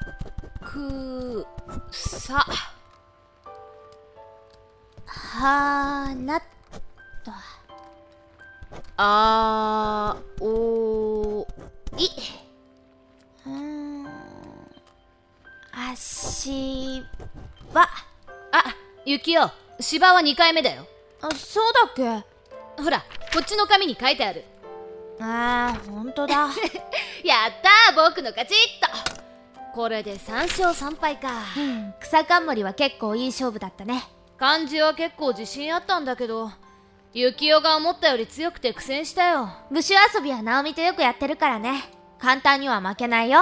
くさはなっとあおい足場。 あ、ゆきお、芝は2回目だよ。 そうだっけ。 ほら、こっちの紙に書いてある。 ほんとだ。 やったー、僕の勝ちっと。これで3勝3敗か。 草冠は結構いい勝負だったね。 漢字は結構自信あったんだけど、ゆきおが思ったより強くて苦戦したよ。 武士遊びはナオミとよくやってるからね。簡単には負けないよ。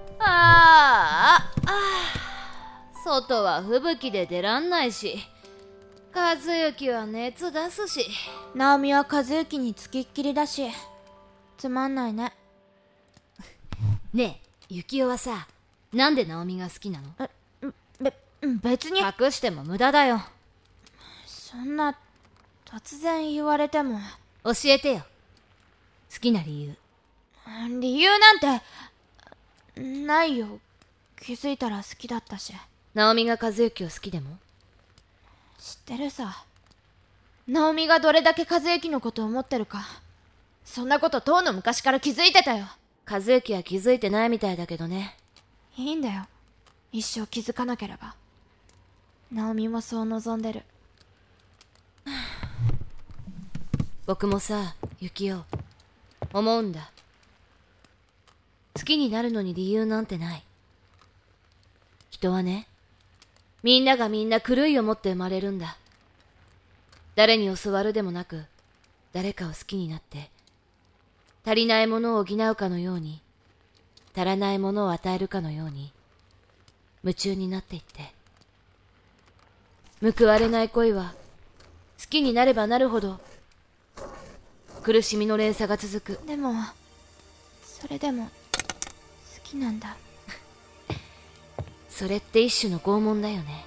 外は吹雪で出らんないし、和幸は熱出すし。 ナオミは和幸につきっきりだし、つまんないね。 ねえ、ゆきおはさ、なんでナオミが好きなの？ 別に。 隠しても無駄だよ。 そんな突然言われても。 教えてよ、好きな理由。 理由なんてないよ。気づいたら好きだったし。 ナオミが和幸を好きでも？ 知ってるさ。ナオミがどれだけ和幸のことを思ってるか。そんなこととうの昔から気づいてたよ。 和幸は気づいてないみたいだけどね。 いいんだよ、一生気づかなければ。ナオミもそう望んでる。 僕もさ、ゆきお、思うんだ。好きになるのに理由なんてない。人はね、みんながみんな狂いを持って生まれるんだ。誰に教わるでもなく、誰かを好きになって、足りないものを補うかのように、足らないものを与えるかのように、夢中になっていって。報われない恋は、好きになればなるほど、苦しみの連鎖が続く。 でもそれでも好きなんだ。 それって一種の拷問だよね。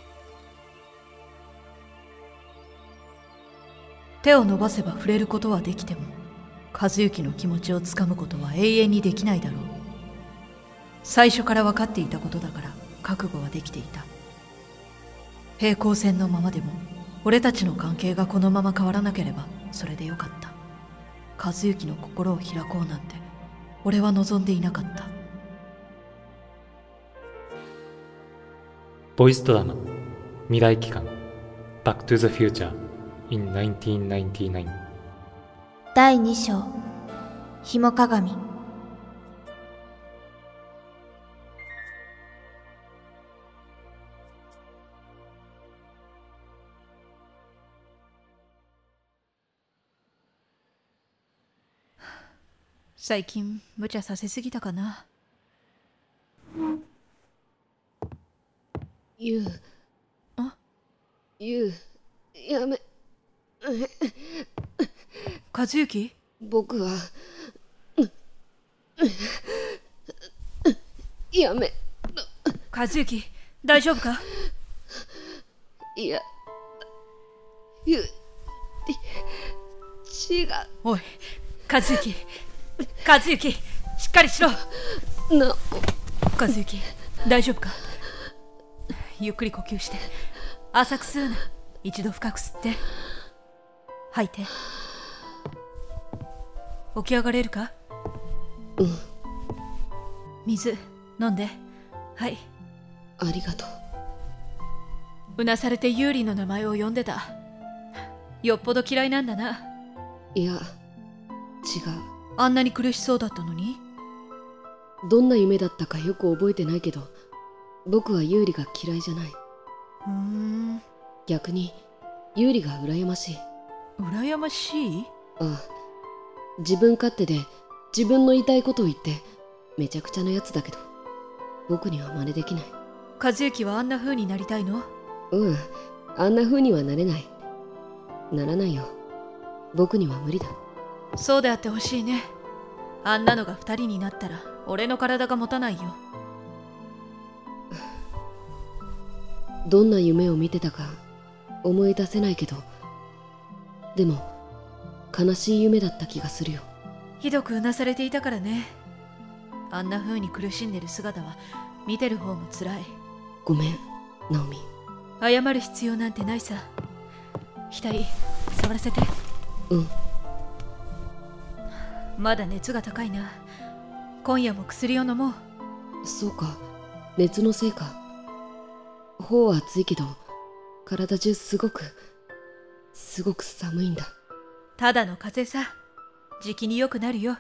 手を伸ばせば触れることはできても、和幸の気持ちをつかむことは永遠にできないだろう。最初から分かっていたことだから覚悟はできていた。平行線のままでも俺たちの関係がこのまま変わらなければそれでよかった。和幸の心を開こうなんて俺は望んでいなかった。 ボイスドラマ未来期間 Back to the Future in 1999。 第2章、ひも鏡。 最近無茶させすぎたかな。 ゆう、やめ。 和幸？ 僕はやめ。 和幸、大丈夫か？ いや、違う。 おい、和幸、和幸、しっかりしろ。和幸、大丈夫か？ゆっくり呼吸して、浅く吸うな。一度深く吸って吐いて。起き上がれるか？水飲んで。はい、 ありがとうなされてユーリの名前を呼んでた。よっぽど嫌いなんだな。 いや、違う。 あんなに苦しそうだったのに。 どんな夢だったかよく覚えてないけど、僕はユーリが嫌いじゃない。逆にユーリが羨ましい。 羨ましい？ ああ、自分勝手で自分の言いたいことを言ってめちゃくちゃなやつだけど、僕には真似できない。 和幸はあんな風になりたいの？ あんな風にはなれない。ならないよ。僕には無理だ。 そうであってほしいね。あんなのが2人になったら俺の体が持たないよ。 どんな夢を見てたか思い出せないけど、でも悲しい夢だった気がするよ。 ひどくうなされていたからね。あんな風に苦しんでる姿は見てる方も辛い。 ごめん、ナオミ。 謝る必要なんてないさ。額触らせて。 うん。 まだ熱が高いな。今夜も薬を飲もう。 そうか、熱のせいか。頬は熱いけど体中すごく寒いんだ。 ただの風邪さ。じきに良くなるよ。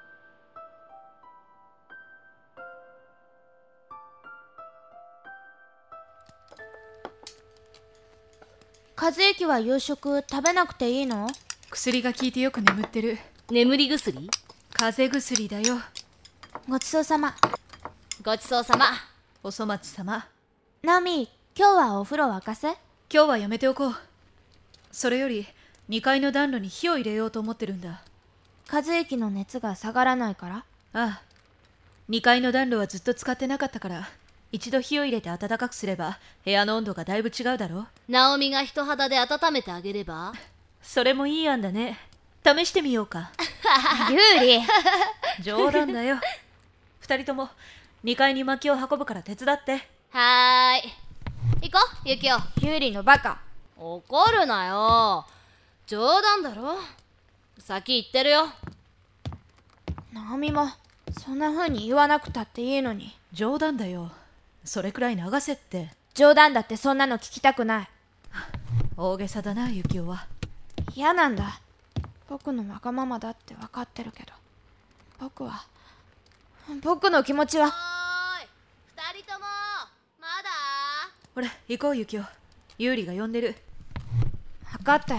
和之は夕食食べなくていいの？ 薬が効いてよく眠ってる。 眠り薬？ 風邪薬だよ。 ごちそうさま。 ごちそうさま。 お粗末様。 ナオミ、今日はお風呂沸かせ？ 今日はやめておこう。それより2階の暖炉に火を入れようと思ってるんだ。 和之の熱が下がらないから？ ああ、2階の暖炉はずっと使ってなかったから、一度火を入れて暖かくすれば部屋の温度がだいぶ違うだろう。 ナオミが人肌で温めてあげれば？ それもいい案だね。試してみようか。 ユーリ。 冗談だよ。2人とも2階に薪を運ぶから手伝って。 はーい。行こう、ユキオ。 ユーリのバカ。 怒るなよ。冗談だろ。先行ってるよ。 ナオミもそんな風に言わなくたっていいのに。 冗談だよ。それくらい流せって。 冗談だってそんなの聞きたくない。 大げさだな、ユキオは。 嫌なんだ。僕のわがままだって分かってるけど、僕の気持ちは。 おーい、二人ともまだ？ ほら行こう、ユキオ。ユーリが呼んでる。 分かったよ。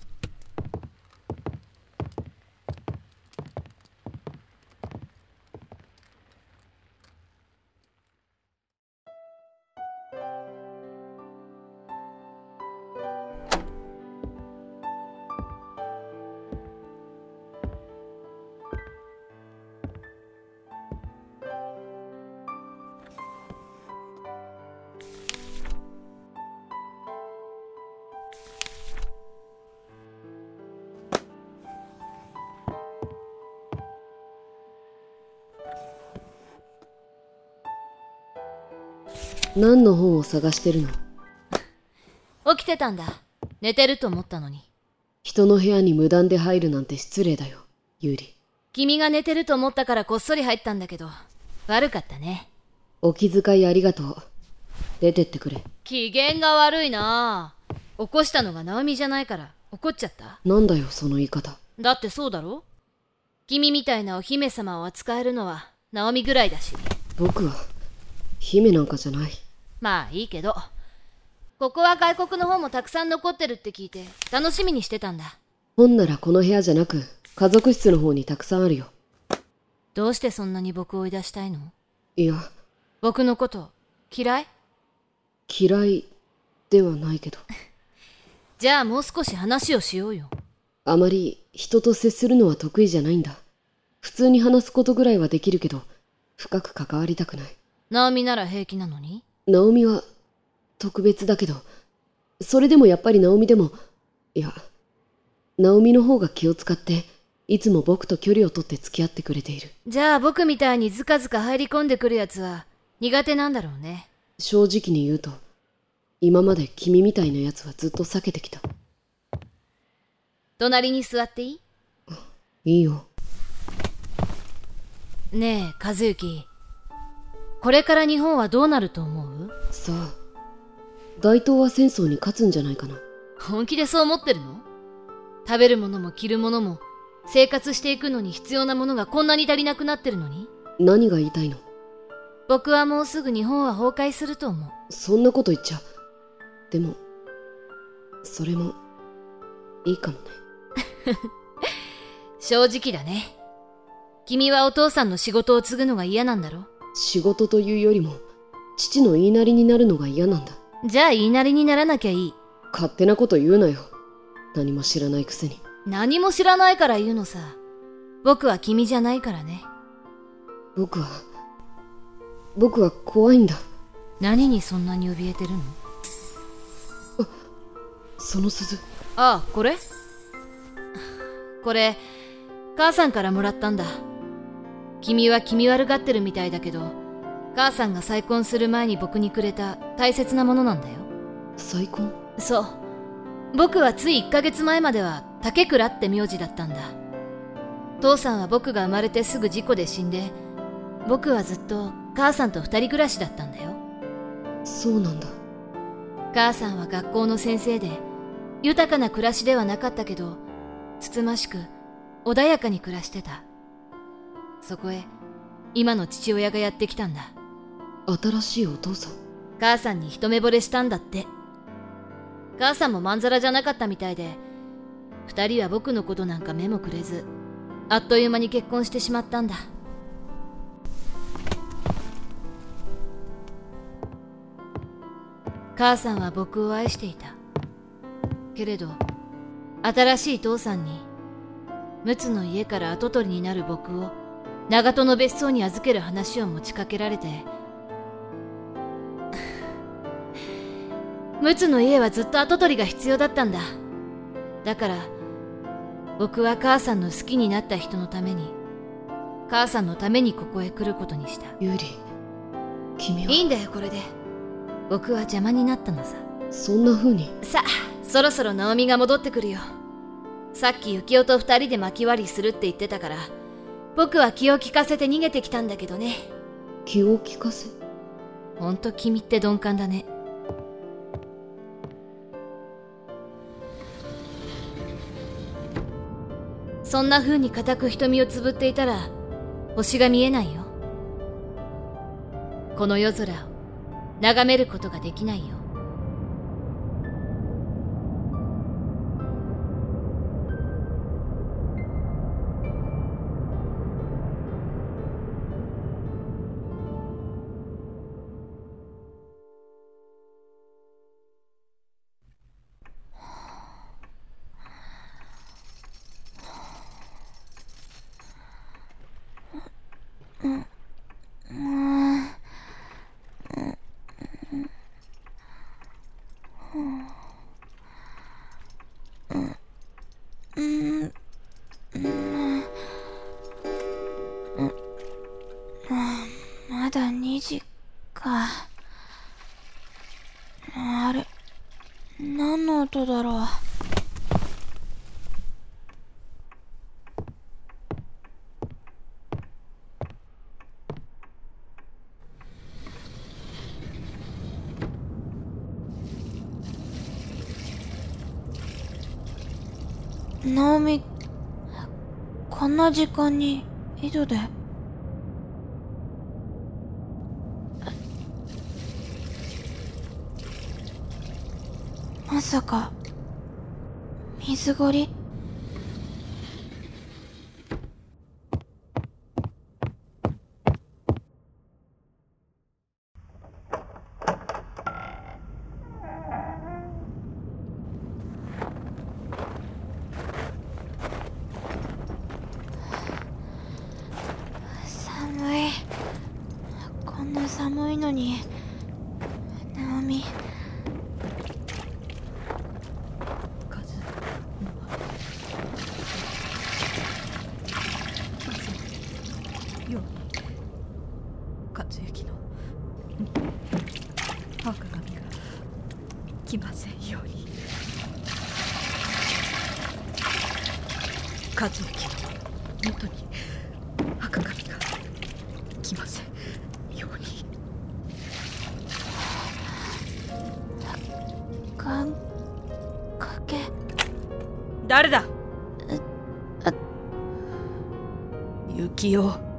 何の本を探してるの？ 起きてたんだ。寝てると思ったのに。 人の部屋に無断で入るなんて失礼だよ、ユーリ。 君が寝てると思ったからこっそり入ったんだけど、悪かったね。 お気遣いありがとう。出てってくれ。 機嫌が悪いな。起こしたのがナオミじゃないから怒っちゃった？ なんだよ、その言い方。 だってそうだろ？君みたいなお姫様を扱えるのはナオミぐらいだし。 僕は姫なんかじゃない。 まあいいけど、ここは外国の本もたくさん残ってるって聞いて楽しみにしてたんだ。 本ならこの部屋じゃなく家族室の方にたくさんあるよ。 どうしてそんなに僕を追い出したいの？ いや、 僕のこと嫌い？ 嫌いではないけど。 じゃあもう少し話をしようよ。 あまり人と接するのは得意じゃないんだ。普通に話すことぐらいはできるけど、深く関わりたくない。 ナオミなら平気なのに？ ナオミは特別だけど、それでもやっぱりナオミでも、いや、ナオミの方が気を使って、いつも僕と距離を取って付き合ってくれている。 じゃあ僕みたいにズカズカ入り込んでくるやつは苦手なんだろうね。 正直に言うと、今まで君みたいなやつはずっと避けてきた。 隣に座っていい？ いいよ。 ねえ、和之。これから日本はどうなると思う？ さあ、大東亜戦争に勝つんじゃないかな。 本気でそう思ってるの？食べるものも着るものも生活していくのに必要なものがこんなに足りなくなってるのに？ 何が言いたいの？ 僕はもうすぐ日本は崩壊すると思う。 そんなこと言っちゃ。でも、それもいいかもね。 正直だね。君はお父さんの仕事を継ぐのが嫌なんだろ？ 仕事というよりも、父の言いなりになるのが嫌なんだ。 じゃあ言いなりにならなきゃいい。 勝手なこと言うなよ。何も知らないくせに。 何も知らないから言うのさ。僕は君じゃないからね。 僕は怖いんだ。 何にそんなに怯えてるの？ その鈴。 ああ、これ？これ、母さんからもらったんだ。君は気味悪がってるみたいだけど、 母さんが再婚する前に僕にくれた大切なものなんだよ。 再婚？ そう。僕はつい1ヶ月前までは竹倉って名字だったんだ。父さんは僕が生まれてすぐ事故で死んで、僕はずっと母さんと二人暮らしだったんだよ。 そうなんだ。 母さんは学校の先生で、豊かな暮らしではなかったけど、つつましく穏やかに暮らしてた。そこへ今の父親がやってきたんだ。 新しいお父さん？ 母さんに一目惚れしたんだって。母さんもまんざらじゃなかったみたいで、二人は僕のことなんか目もくれず、あっという間に結婚してしまったんだ。母さんは僕を愛していた。けれど、新しい父さんに、陸奥の家から跡取りになる僕を長門の別荘に預ける話を持ちかけられて、陸奥の家はずっと跡取りが必要だったんだ。だから、僕は母さんの好きになった人のために、母さんのためにここへ来ることにした。 ユーリ、君は。 いいんだよ、これで。僕は邪魔になったのさ。 そんな風に。 さあ、そろそろ直美が戻ってくるよ。さっき幸男と二人で薪割りするって言ってたから、僕は気を利かせて逃げてきたんだけどね。 気を利かせ？ ほんと君って鈍感だね。そんな風に固く瞳をつぶっていたら、星が見えないよ。この夜空を眺めることができないよ。 まだ2時か。あれ、何の音だろう。ナオミ、こんな時間に井戸で。まさか水ごり？寒い。こんな寒いのに。ナオミ。 和之の赤髪が来ませんように。和之の元に赤髪が来ませんように。 願掛け？ 誰だ？幸男。